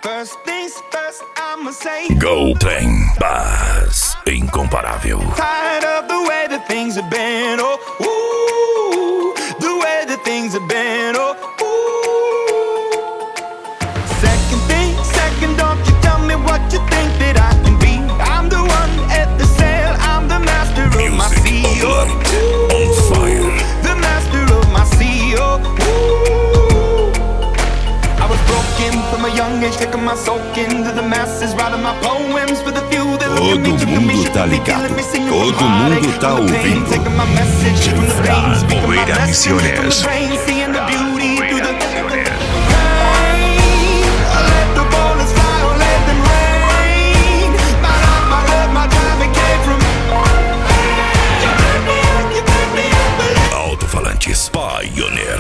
First things first, I'ma say Go Trem, Bass incomparável. tired of the way that things have been. Oh, ooh, the way that things have been. Oh, ooh. Second thing, second, don't you tell me what you think that I can be. I'm the one at the sail, I'm the master of my Music sea. of light, on fire. The master of my sea. Oh, ooh. I was broken from a young age, taking my soul into the masses, writing my poems for the few that look at me, Todo took me, mundo shook tá me, ligado. killing me, singing Todo from heartache, mundo tá from the pain, ouvindo. taking my message from the pain, speaking my Poeira blessings from the Misiones. rain, seeing the beauty through the Misiones. pain. Let the bullets fly or let them rain. My love, my love, my time, it came from you made me believe. Alto-falantes Pioneer.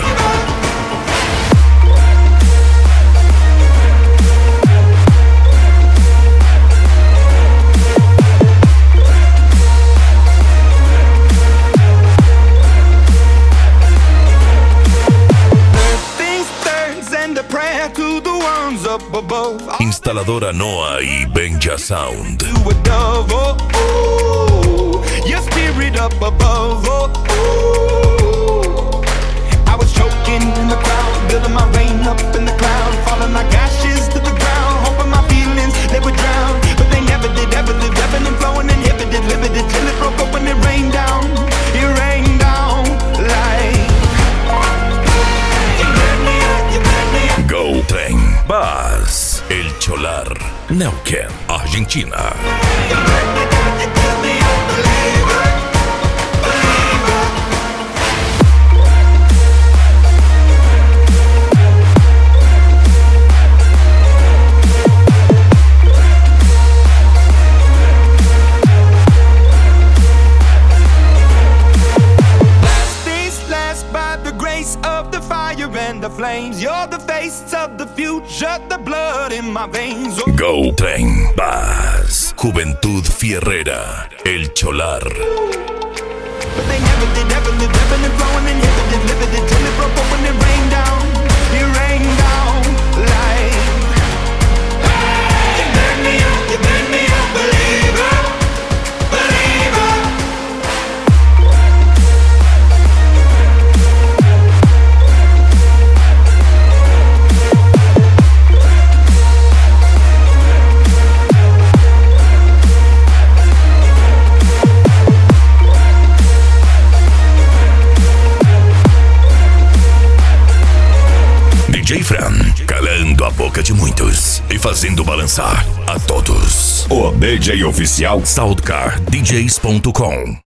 Things turns and a prayer to the ones up above. Instaladora Noah y Benja Sound. To a dove, oh, ooh, your spirit up above, oh, ooh. I was choking in the crowd, building my rain up in the cloud, falling like ashes to the ground, hoping my feelings they would drown, but they never did, ever lived, ebbing and flowing, inhibited, limited, till it broke up when it rained down like. You made me up. Go Trem, Bass, El Cholar, Neuquén, Argentina. Things last by the grace of the fire and the flames. You're the face of the future, the blood in my veins. Oh, Go Trem, Bass, Juventud Fierrera, El Cholar. but they never did, ever lived, ebbing and flowing, inhibited, limited, till it broke up when it rained down like. You made me a believer, believer. DJ Fran, calando a boca de muitos e fazendo balançar a todos. O DJ oficial SoundCardDJs.com